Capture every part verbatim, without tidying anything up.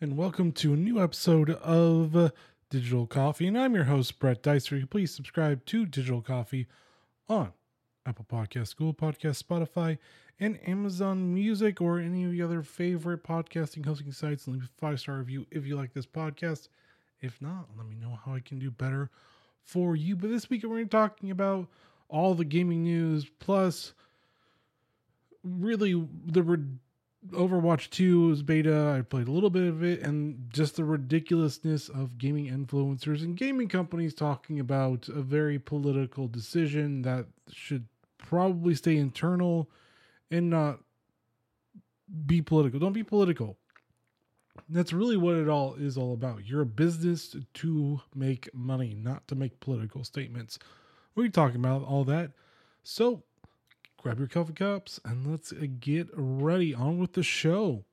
and welcome to a new episode of uh, Digital Coffee. And I'm your host, Brett Dicer. Please subscribe to Digital Coffee on Apple Podcasts, Google Podcasts, Spotify, and Amazon Music, or any of your other favorite podcasting hosting sites. And leave a five-star review if you like this podcast. If not, let me know how I can do better for you. But this week, we're going to be talking about all the gaming news, plus really the ridiculous Overwatch two is beta. I played a little bit of it, and just the ridiculousness of gaming influencers and gaming companies talking about a very political decision that should probably stay internal and not be political. Don't be political. That's really what it all is all about. You're a business to make money, not to make political statements. We're talking about all that. So grab your coffee cups and let's get ready on with the show.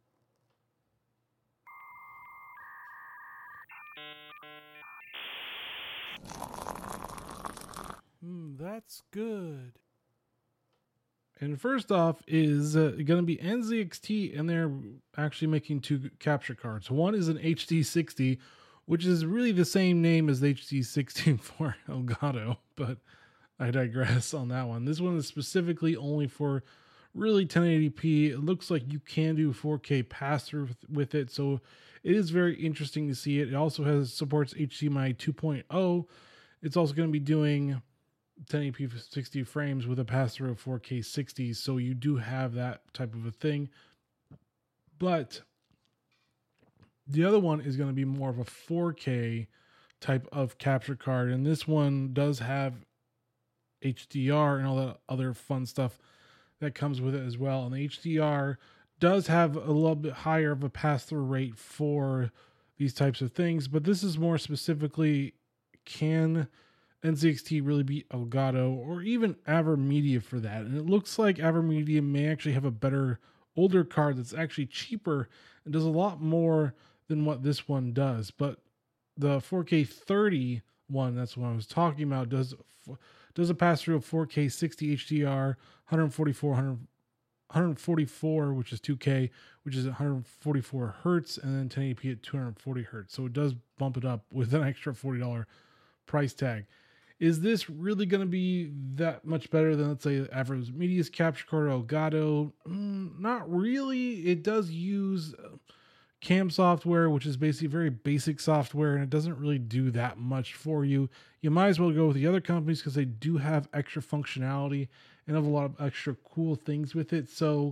Mm, that's good. And first off is uh, going to be N Z X T, and they're actually making two capture cards. One is an H D sixty, which is really the same name as the H D sixteen for Elgato, but I digress on that one. This one is specifically only for really ten eighty p. It looks like you can do four K pass-through with, with it, so it is very interesting to see it. It also has supports H D M I two point oh. It's also going to be doing ten eighty p sixty frames with a pass-through of four K sixty, so you do have that type of a thing. But the other one is going to be more of a four K type of capture card, and this one does have H D R and all that other fun stuff that comes with it as well. And the H D R does have a little bit higher of a pass-through rate for these types of things, but this is more specifically, can N Z X T really beat Elgato or even AverMedia for that? And it looks like AverMedia may actually have a better older card that's actually cheaper and does a lot more than what this one does. But the four K thirty one, that's what I was talking about, does does a pass-through of four K sixty H D R, one forty-four, one forty-four, which is two K, which is one forty-four hertz, and then ten eighty p at two hundred forty hertz. So it does bump it up with an extra forty dollars price tag. Is this really going to be that much better than, let's say, AverMedia's capture card or Elgato? Mm, not really. It does use cam software, which is basically very basic software, and it doesn't really do that much for you. You might as well go with the other companies because they do have extra functionality and have a lot of extra cool things with it. So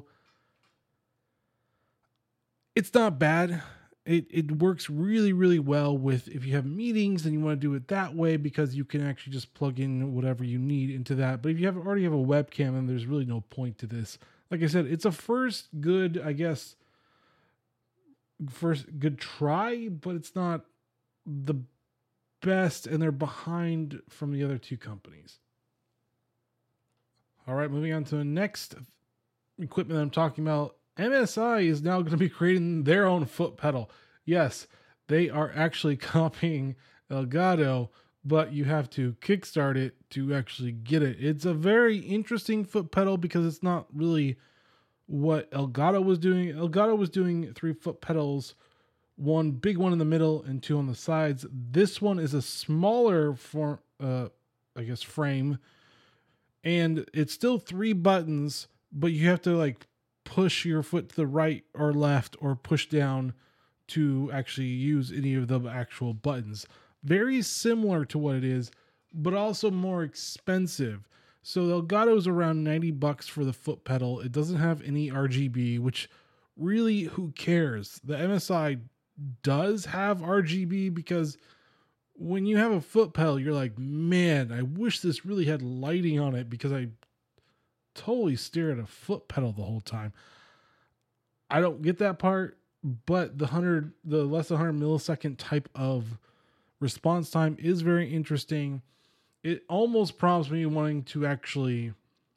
it's not bad. It it works really, really well with if you have meetings and you want to do it that way, because you can actually just plug in whatever you need into that. But if you have already have a webcam, then there's really no point to this. Like I said, it's a first good, I guess, first good try, but it's not the best, and they're behind from the other two companies. All right, moving on to the next equipment that I'm talking about. M S I is now going to be creating their own foot pedal. Yes, they are actually copying Elgato, but you have to kickstart it to actually get it. It's a very interesting foot pedal because it's not really what Elgato was doing. Elgato was doing three foot pedals, one big one in the middle and two on the sides. This one is a smaller form, uh, I guess, frame, and it's still three buttons, but you have to like push your foot to the right or left or push down to actually use any of the actual buttons. Very similar to what it is, but also more expensive. So the Elgato is around ninety bucks for the foot pedal. It doesn't have any R G B, which really, who cares? The M S I does have R G B because when you have a foot pedal, you're like, man, I wish this really had lighting on it because I totally stare at a foot pedal the whole time. I don't get that part, but the hundred, the less than one hundred millisecond type of response time is very interesting. It almost prompts me wanting to actually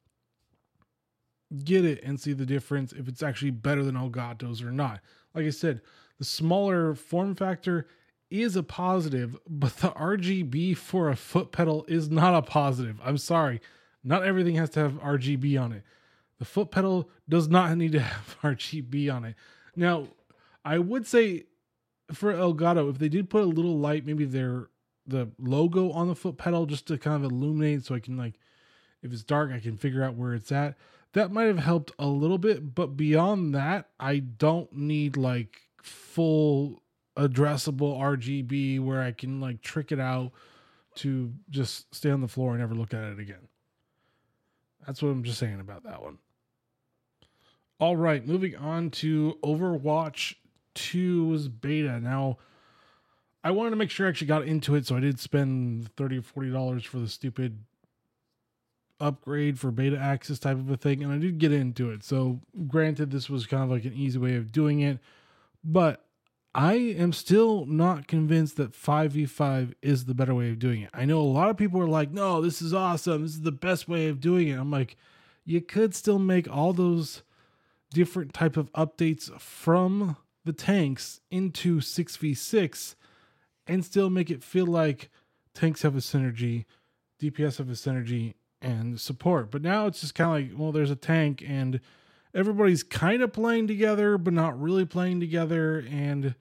get it and see the difference if it's actually better than Elgato's or not. Like I said, the smaller form factor is a positive, but the R G B for a foot pedal is not a positive. I'm sorry. Not everything has to have R G B on it. The foot pedal does not need to have R G B on it. Now, I would say for Elgato, if they did put a little light, maybe their the logo on the foot pedal just to kind of illuminate, so I can, like, if it's dark, I can figure out where it's at. That might have helped a little bit, but beyond that, I don't need like full addressable R G B where I can like trick it out to just stay on the floor and never look at it again. That's what I'm just saying about that one. All right, moving on to Overwatch two's beta. Now, I wanted to make sure I actually got into it, so I did spend thirty dollars or forty dollars for the stupid upgrade for beta access type of a thing, and I did get into it. So granted, this was kind of like an easy way of doing it, but I am still not convinced that five v five is the better way of doing it. I know a lot of people are like, no, this is awesome, this is the best way of doing it. I'm like, you could still make all those different type of updates from the tanks into six v six and still make it feel like tanks have a synergy, D P S have a synergy, and support. But now it's just kind of like, well, there's a tank and everybody's kind of playing together, but not really playing together. And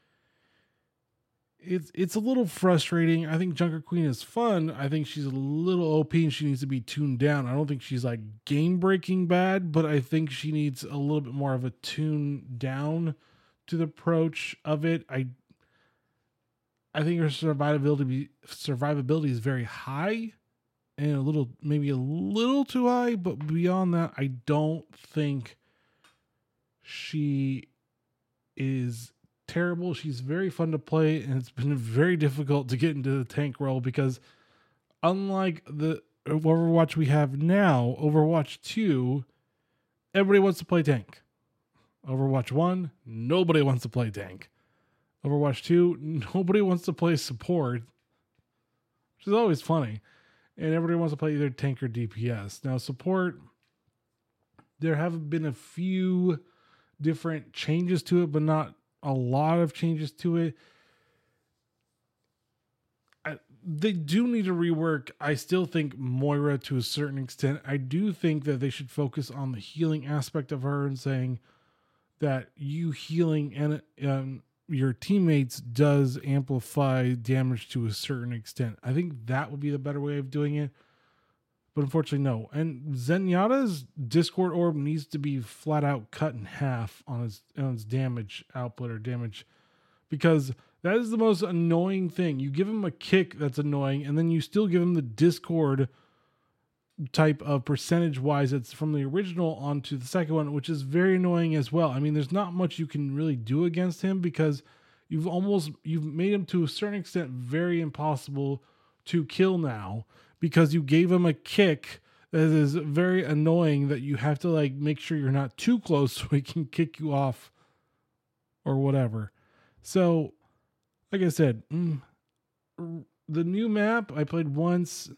it's, it's a little frustrating. I think Junker Queen is fun. I think she's a little O P and she needs to be tuned down. I don't think she's like game breaking bad, but I think she needs a little bit more of a tune down to the approach of it. I, I think her survivability, survivability is very high. And a little, maybe a little too high, but beyond that, I don't think she is terrible. She's very fun to play, and it's been very difficult to get into the tank role because unlike the Overwatch we have now, Overwatch two, everybody wants to play tank. Overwatch one, nobody wants to play tank. Overwatch two, nobody wants to play support, which is always funny. And everybody wants to play either tank or D P S. Now, support, there have been a few different changes to it, but not a lot of changes to it. I, they do need to rework, I still think, Moira to a certain extent. I do think that they should focus on the healing aspect of her and saying that you healing and um, your teammates does amplify damage to a certain extent. I think that would be the better way of doing it. But unfortunately, no. And Zenyatta's Discord Orb needs to be flat out cut in half on its, on its damage output or damage. Because that is the most annoying thing. You give him a kick that's annoying, and then you still give him the Discord type of percentage-wise it's from the original onto the second one, which is very annoying as well. I mean, there's not much you can really do against him because you've almost, you've made him to a certain extent very impossible to kill now because you gave him a kick that is very annoying that you have to like make sure you're not too close so he can kick you off or whatever. So, like I said, mm, the new map I played once.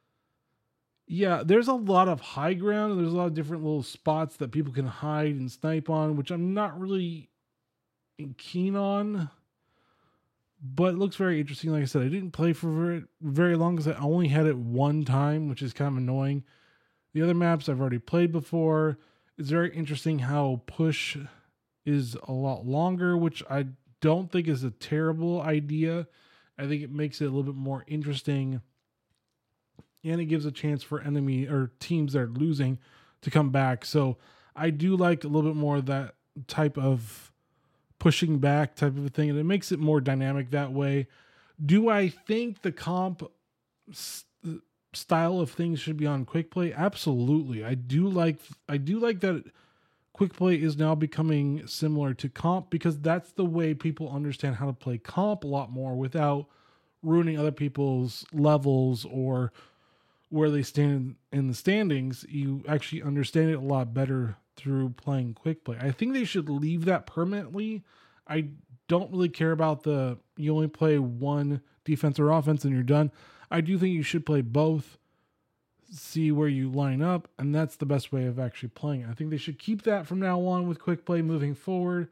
Yeah, there's a lot of high ground. There's a lot of different little spots that people can hide and snipe on, which I'm not really keen on. But it looks very interesting. Like I said, I didn't play for very, very long because I only had it one time, which is kind of annoying. The other maps I've already played before. It's very interesting how push is a lot longer, which I don't think is a terrible idea. I think it makes it a little bit more interesting. And it gives a chance for enemy or teams that are losing to come back. So I do like a little bit more of that type of pushing back type of a thing. And it makes it more dynamic that way. Do I think the comp st- style of things should be on quick play? Absolutely. I do like, I do like that quick play is now becoming similar to comp because that's the way people understand how to play comp a lot more without ruining other people's levels or where they stand in the standings. You actually understand it a lot better through playing quick play. I think they should leave that permanently. I don't really care about the, you only play one defense or offense and you're done. I do think you should play both, see where you line up, and that's the best way of actually playing it. I think they should keep that from now on with quick play moving forward.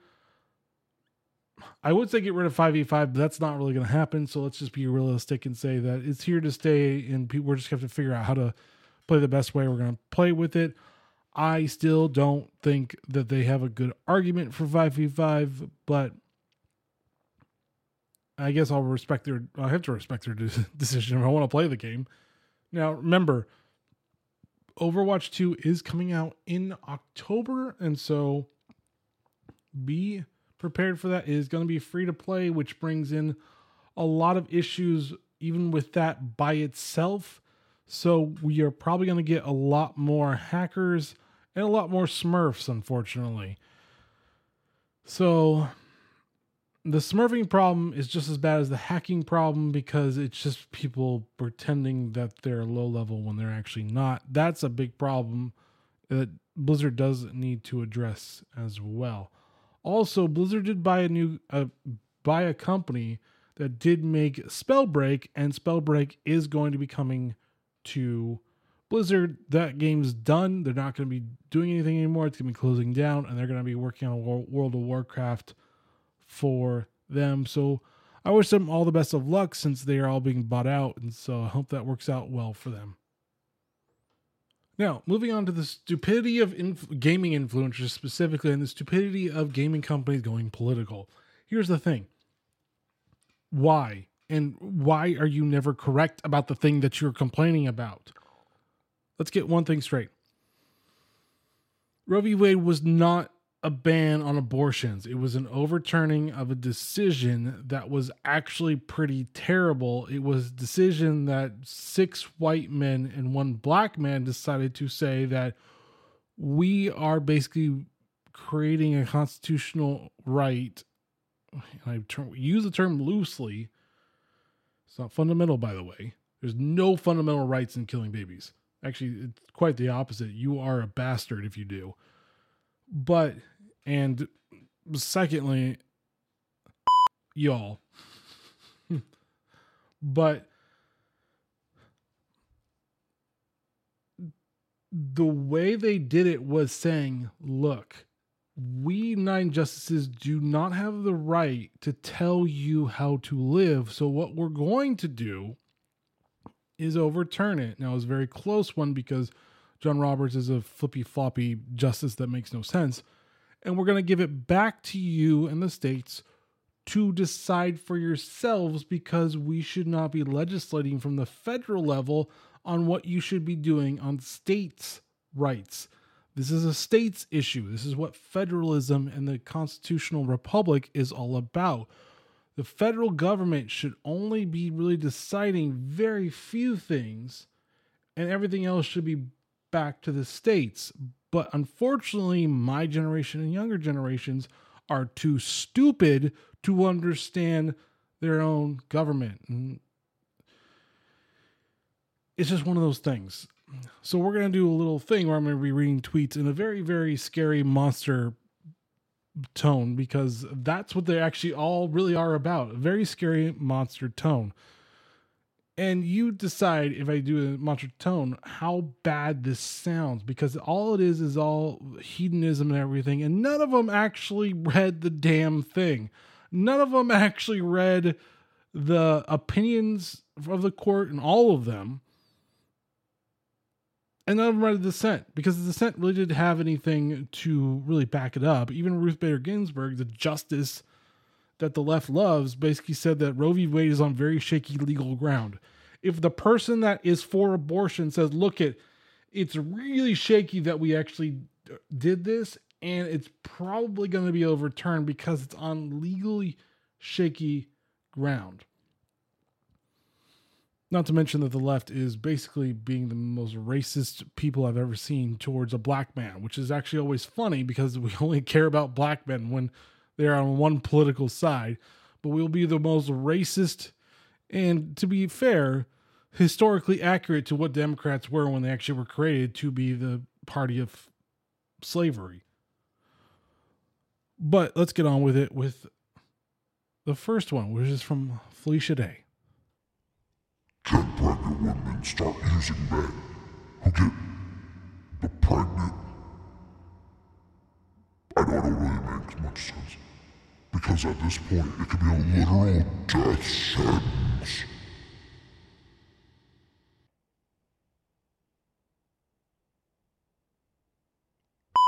I would say get rid of five v five, but that's not really going to happen. So let's just be realistic and say that it's here to stay, and people, we're just going to have to figure out how to play the best way we're going to play with it. I still don't think that they have a good argument for five v five, but I guess I'll respect their, I have to respect their de- decision if I want to play the game. Now, remember, Overwatch two is coming out in October, and so be prepared for that. It is going to be free to play, which brings in a lot of issues even with that by itself. So we are probably going to get a lot more hackers and a lot more smurfs, unfortunately. So the smurfing problem is just as bad as the hacking problem, because it's just people pretending that they're low level when they're actually not. That's a big problem that Blizzard does need to address as well. Also, Blizzard did buy a new uh, buy a company that did make Spellbreak, and Spellbreak is going to be coming to Blizzard. That game's done. They're not going to be doing anything anymore. It's going to be closing down, and they're going to be working on World of Warcraft for them. So I wish them all the best of luck, since they are all being bought out, and so I hope that works out well for them. Now, moving on to the stupidity of inf- gaming influencers specifically, and the stupidity of gaming companies going political. Here's the thing. Why? And why are you never correct about the thing that you're complaining about? Let's get one thing straight. Roe v. Wade was not a ban on abortions. It was an overturning of a decision that was actually pretty terrible. It was a decision that six white men and one black man decided to say that we are basically creating a constitutional right. I term, use the term loosely. It's not fundamental, by the way. There's no fundamental rights in killing babies. Actually, it's quite the opposite. You are a bastard if you do. But, and secondly, y'all. But the way they did it was saying, look, we nine justices do not have the right to tell you how to live. So what we're going to do is overturn it. Now, it was a very close one because John Roberts is a flippy floppy justice that makes no sense. And we're going to give it back to you and the states to decide for yourselves, because we should not be legislating from the federal level on what you should be doing on states' rights. This is a states issue. This is what federalism and the constitutional republic is all about. The federal government should only be really deciding very few things, and everything else should be back to the states. But unfortunately, my generation and younger generations are too stupid to understand their own government. And it's just one of those things. So we're going to do a little thing where I'm going to be reading tweets in a very, very scary monster tone, because that's what they actually all really are about. A very scary monster tone. And you decide, if I do a monster tone, how bad this sounds, because all it is is all hedonism and everything. And none of them actually read the damn thing. None of them actually read the opinions of the court, and all of them. And none of them read the dissent, because the dissent really didn't have anything to really back it up. Even Ruth Bader Ginsburg, the justice that the left loves, basically said that Roe v. Wade is on very shaky legal ground. If the person that is for abortion says, look, it, it's really shaky that we actually did this, and it's probably going to be overturned because it's on legally shaky ground. Not to mention that the left is basically being the most racist people I've ever seen towards a black man, which is actually always funny because we only care about black men when they're on one political side. But we'll be the most racist and, to be fair, historically accurate to what Democrats were when they actually were created to be the party of slavery. But let's get on with it with the first one, which is from Felicia Day. Can pregnant women start using men who get the pregnant? I know it don't really make much sense, because at this point it could be a literal death sentence.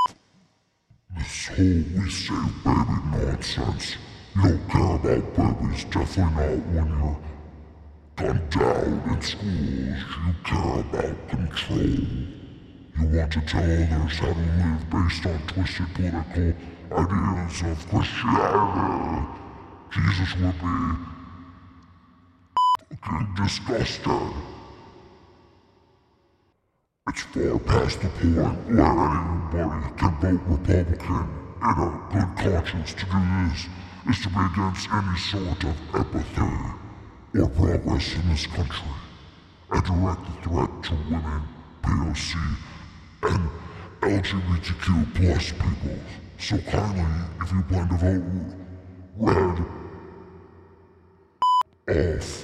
This whole we save baby nonsense. You don't care about babies. nowadays, definitely not when you're gunned down in schools. You care about control. You want to tell others how to live based on twisted political ideas of Christianity. Jesus would be fucking disgusted. It's far past the point where anybody can vote Republican in a good conscience. To do this is to be against any sort of empathy or progress in this country, a direct threat to women, P O C, and L G B T Q plus people. So kindly, if you plan to vote red, off.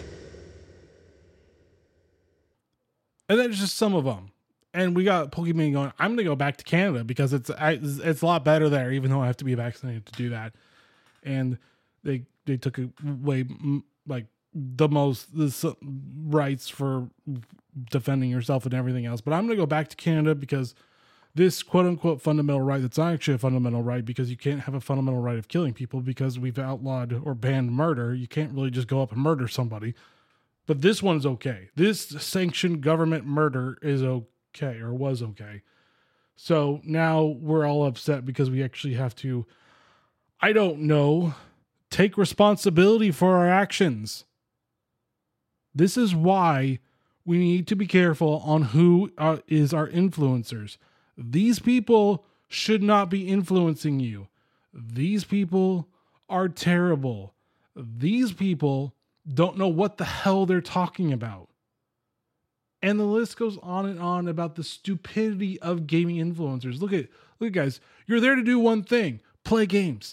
And that's just some of them. And we got Pokemon going, I'm going to go back to Canada because it's it's a lot better there, even though I have to be vaccinated to do that. And they they took away like the most the rights for defending yourself and everything else. But I'm going to go back to Canada because this quote unquote fundamental right, that's not actually a fundamental right, because you can't have a fundamental right of killing people because we've outlawed or banned murder. You can't really just go up and murder somebody. But this one's okay. This sanctioned government murder is okay, or was okay. So now we're all upset because we actually have to, I don't know, take responsibility for our actions. This is why we need to be careful on who are, is our influencers. These people should not be influencing you. These people are terrible. These people don't know what the hell they're talking about. And the list goes on and on about the stupidity of gaming influencers. Look at, look at guys, you're there to do one thing, play games.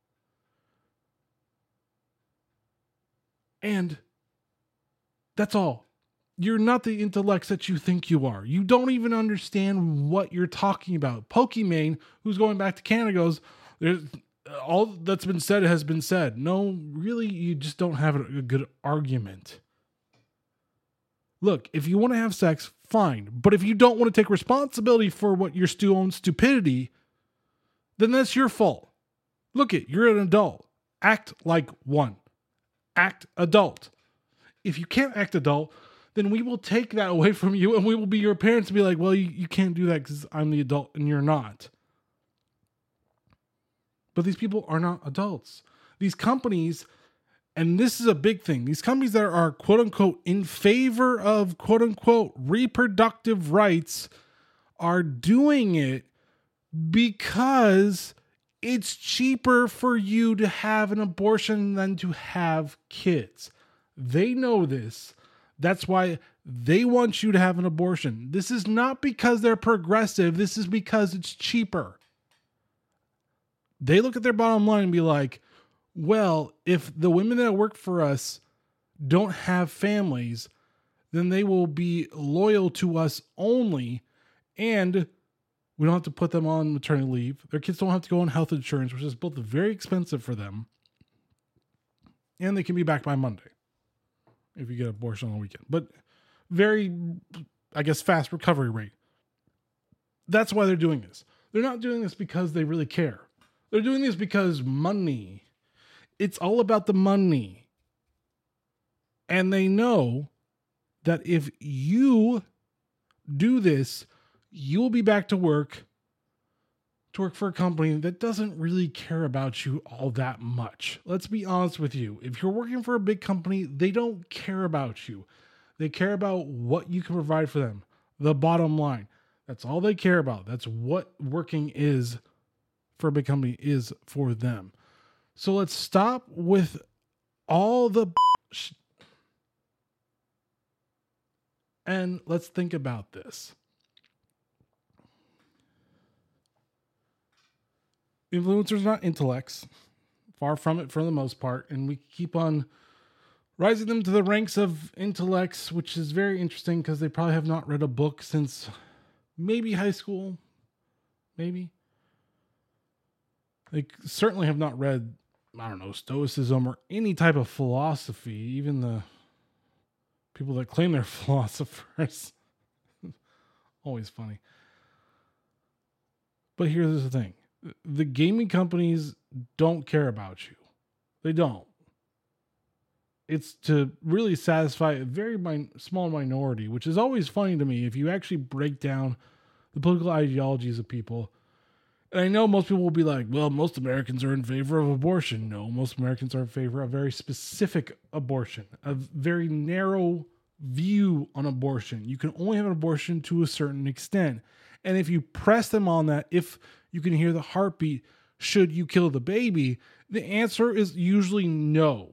And that's all. You're not the intellects that you think you are. You don't even understand what you're talking about. Pokimane, who's going back to Canada, goes, there's all that's been said has been said. No, really, you just don't have a good argument. Look, if you want to have sex, fine. But if you don't want to take responsibility for what your stu- own stupidity, then that's your fault. Look it, you're an adult. Act like one. Act adult. If you can't act adult, then we will take that away from you and we will be your parents and be like, well, you, you can't do that because I'm the adult and you're not. But these people are not adults. These companies, and this is a big thing, these companies that are quote unquote in favor of quote unquote reproductive rights are doing it because it's cheaper for you to have an abortion than to have kids. They know this. That's why they want you to have an abortion. This is not because they're progressive. This is because it's cheaper. They look at their bottom line and be like, well, if the women that work for us don't have families, then they will be loyal to us only. And we don't have to put them on maternity leave. Their kids don't have to go on health insurance, which is both very expensive for them. And they can be back by Monday if you get an abortion on the weekend. But very, I guess, fast recovery rate. That's why they're doing this. They're not doing this because they really care. They're doing this because money. It's all about the money. And they know that if you do this, you will be back to work, to work for a company that doesn't really care about you all that much. Let's be honest with you. If you're working for a big company, they don't care about you. They care about what you can provide for them. The bottom line. That's all they care about. That's what working is for a big company is for them. So let's stop with all the sh- and let's think about this. Influencers are not intellects. Far from it for the most part. And we keep on rising them to the ranks of intellects, which is very interesting because they probably have not read a book since maybe high school. Maybe. They certainly have not read, I don't know, Stoicism or any type of philosophy. Even the people that claim they're philosophers. Always funny. But here's the thing. The gaming companies don't care about you. They don't. It's to really satisfy a very min- small minority, which is always funny to me if you actually break down the political ideologies of people. And I know most people will be like, well, most Americans are in favor of abortion. No, most Americans are in favor of a very specific abortion, a very narrow view on abortion. You can only have an abortion to a certain extent. And if you press them on that, if you can hear the heartbeat, should you kill the baby? The answer is usually no.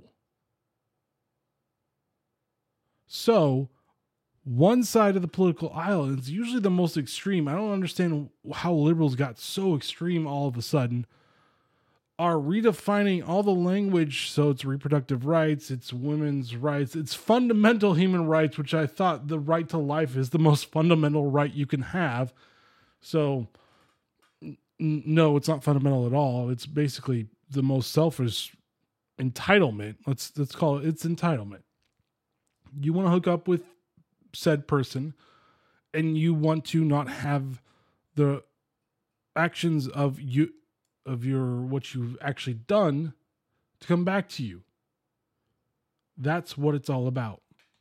So, one side of the political aisle is usually the most extreme. I don't understand how liberals got so extreme all of a sudden. Are redefining all the language, so it's reproductive rights, it's women's rights, it's fundamental human rights, which I thought the right to life is the most fundamental right you can have. So, n- no, it's not fundamental at all. It's basically the most selfish entitlement. Let's let's call it, it's entitlement. You want to hook up with said person and you want to not have the actions of you of your what you've actually done to come back to you. That's what it's all about.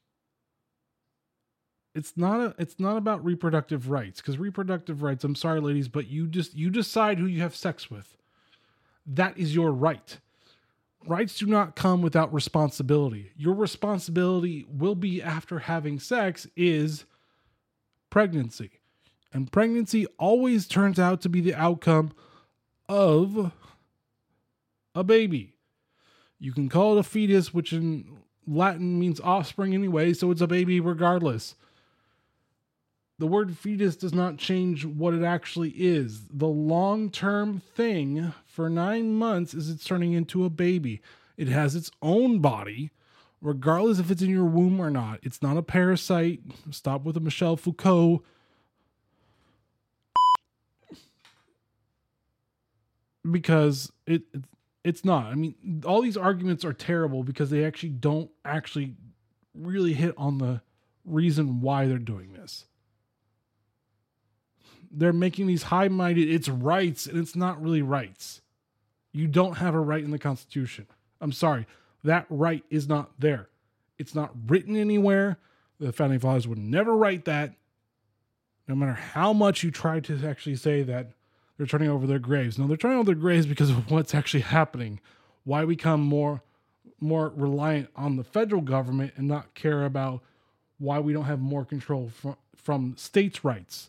It's not a, it's not about reproductive rights, because reproductive rights, I'm sorry ladies, but you just you decide who you have sex with. That is your right. Rights do not come without responsibility. Your responsibility will be, after having sex, is pregnancy. And pregnancy always turns out to be the outcome of a baby. You can call it a fetus, which in Latin means offspring anyway, so it's a baby regardless. The word fetus does not change what it actually is. The long-term thing for nine months is it's turning into a baby. It has its own body, regardless if it's in your womb or not. It's not a parasite. Stop with the Michel Foucault. Because it, it it's not. I mean, all these arguments are terrible because they actually don't actually really hit on the reason why they're doing this. They're making these high-minded, it's rights, and it's not really rights. You don't have a right in the Constitution. I'm sorry. That right is not there. It's not written anywhere. The Founding Fathers would never write that. No matter how much you try to actually say that they're turning over their graves. No, they're turning over their graves because of what's actually happening. Why we become more, more reliant on the federal government and not care about why we don't have more control from, from states' rights.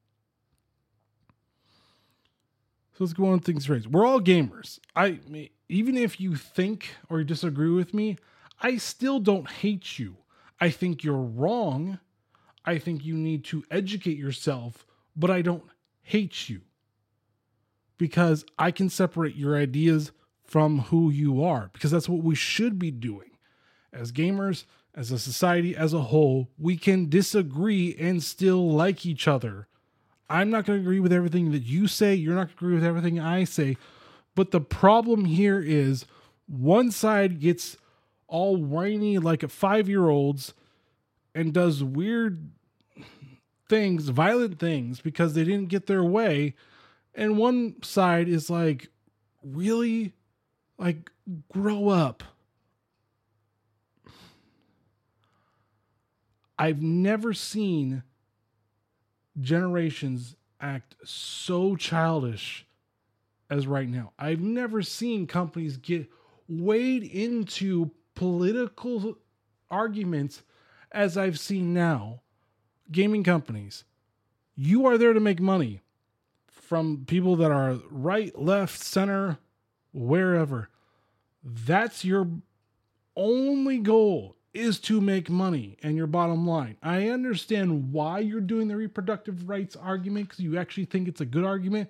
So let's go on things straight. We're all gamers. I even if you think or disagree with me, I still don't hate you. I think you're wrong. I think you need to educate yourself, but I don't hate you. Because I can separate your ideas from who you are. Because that's what we should be doing. As gamers, as a society as a whole, we can disagree and still like each other. I'm not going to agree with everything that you say. You're not going to agree with everything I say. But the problem here is one side gets all whiny like a five-year-olds and does weird things, violent things, because they didn't get their way. And one side is like, really? Like, grow up. I've never seen generations act so childish as right now. I've never seen companies get weighed into political arguments as I've seen now. Gaming companies, you are there to make money from people that are right, left, center, wherever. That's your only goal, is to make money and your bottom line. I understand why you're doing the reproductive rights argument, because you actually think it's a good argument.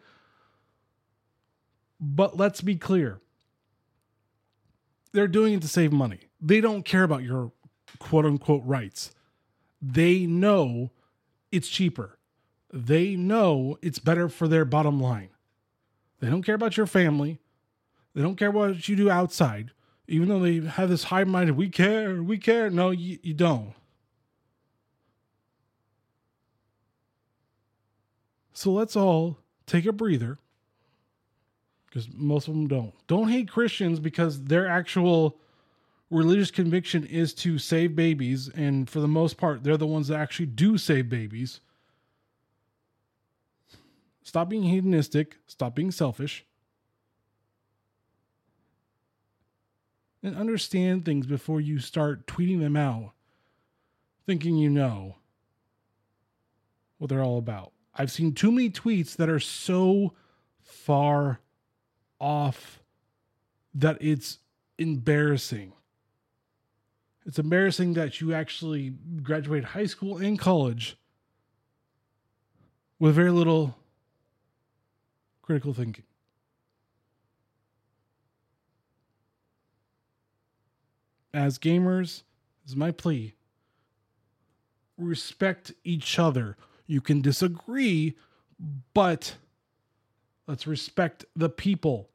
But let's be clear. They're doing it to save money. They don't care about your quote unquote rights. They know it's cheaper. They know it's better for their bottom line. They don't care about your family. They don't care what you do outside. Even though they have this high-minded, we care, we care. No, you, you don't. So let's all take a breather, because most of them don't. Don't hate Christians because their actual religious conviction is to save babies, and for the most part, they're the ones that actually do save babies. Stop being hedonistic. Stop being selfish. And understand things before you start tweeting them out, thinking you know what they're all about. I've seen too many tweets that are so far off that it's embarrassing. It's embarrassing that you actually graduate high school and college with very little critical thinking. As gamers, this is my plea. Respect each other. You can disagree, but let's respect the people.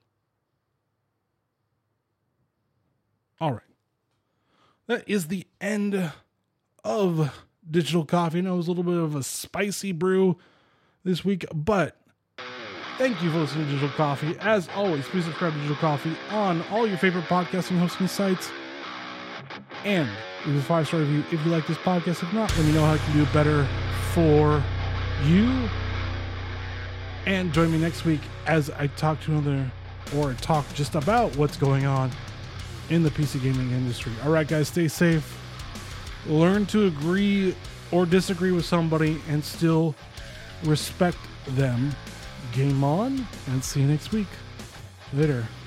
All right. That is the end of Digital Coffee. I know it was a little bit of a spicy brew this week, but thank you for listening to Digital Coffee. As always, please subscribe to Digital Coffee on all your favorite podcasting hosting sites. And leave a five-star review if you like this podcast. If not, let me know how I can do it better for you. And join me next week as I talk to another, or talk just about what's going on in the P C gaming industry. All right, guys, stay safe. Learn to agree or disagree with somebody and still respect them. Game on, and see you next week. Later.